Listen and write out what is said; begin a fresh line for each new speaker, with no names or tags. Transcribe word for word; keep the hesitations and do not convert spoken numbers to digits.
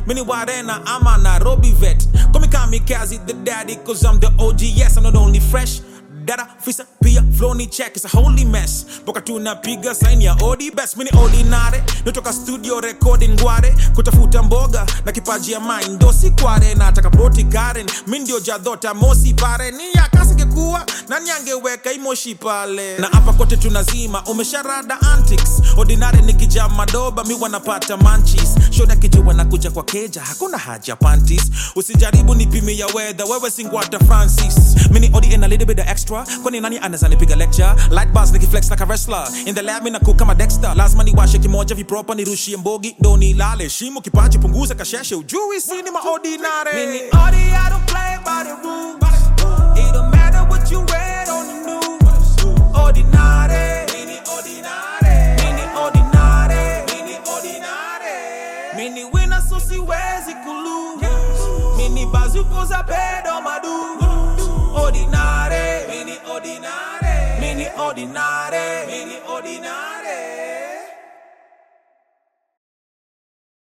Mini Warena, I'm a Nairobi vet. Call me Kamikaze, the daddy, cause I'm the O G. Yes, I'm not only fresh. Dada, fisa, pia, flow ni check, it's a holy mess. Boka tunapiga sign ya odi best. Mini ordinary, natoka studio recording ngware. Kutafuta mboga, na kipaji ya mind dosi kware. Nataka proti Karen, mindio jadota mosi pare. Ni ya kasi kekuwa, nani angeweka imoshi pale. Na hapa kote tunazima, umesharada antics. Ordinary nikija madoba, mi wanapata manchis. Shoda kijua na kuja kwa keja, hakuna haja panties. Usijaribu nipimi ya weather, wewe singwata Francis. Mini odi and a little bit of extra. Kwani nani anaweza nipiga lecture? Light bars nikiflex like a wrestler. In the lab mina cook kama Dexter. Lazima niwashe kimoja vipropa nirushie mbogi. Ndo nilale shimo kipaji punguza kasheshe ujui sini ma ordinary. Mini odi I don't play by the rules. It don't matter what you read on the news. Ordinary. Mini ordinary. Mini ordinary. Mini ordinary. Mini winner so siwezi kulose. Mini bazuko za bedo madu. Ordinary, mini ordinary, mini ordinary, mini ordinary.